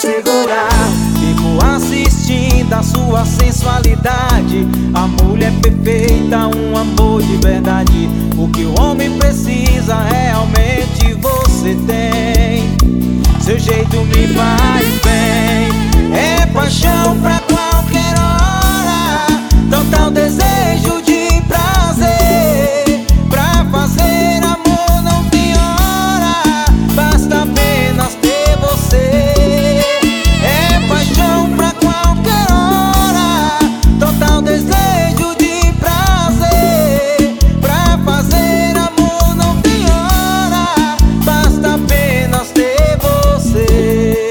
segurar. Fico assistindo a sua sensualidade. A mulher perfeita, um amor de verdade. O que o homem precisa realmente você tem. Seu jeito me faz bem. É paixão pra qualquer hora. Total desejo de prazer. Pra fazer amor não tem hora. Basta apenas ter você. É paixão pra qualquer hora. Total desejo de prazer. Pra fazer amor não tem hora. Basta apenas ter você.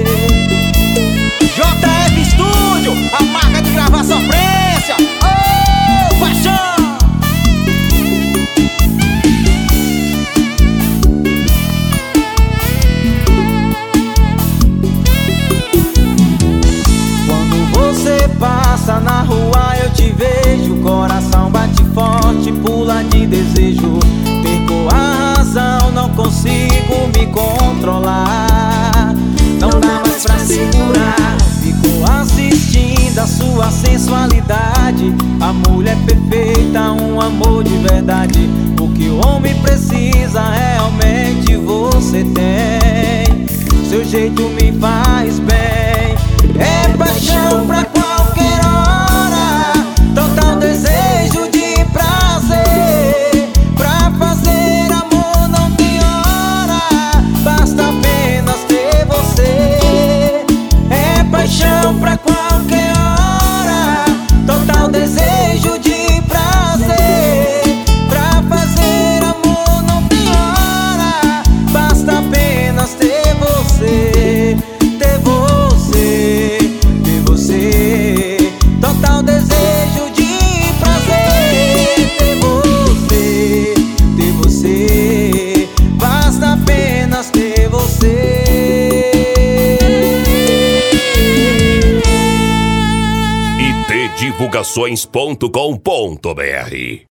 JF Studio, a marca de gravação Frência. Oh, paixão! Quando você passa na rua eu te vejo. Coração bate forte, pula de desejo. Perco a razão, não consigo me controlar. Não dá mais pra segurar. Fico assistindo a sua sensualidade. A mulher perfeita, um amor de verdade. O que o homem precisa realmente você tem. Seu jeito me faz bem. É paixão pra qualquer hora. Total desejo de prazer. Pra fazer amor não tem hora. Basta apenas ter você. É paixão pra qualquer hora. Total desejo de prazer. Pra fazer amor não tem hora. Basta apenas ter você. Ter você. Ter você. Total desejo de prazer. Ter você. Ter você. Basta apenas ter você. itdivulgações.com.br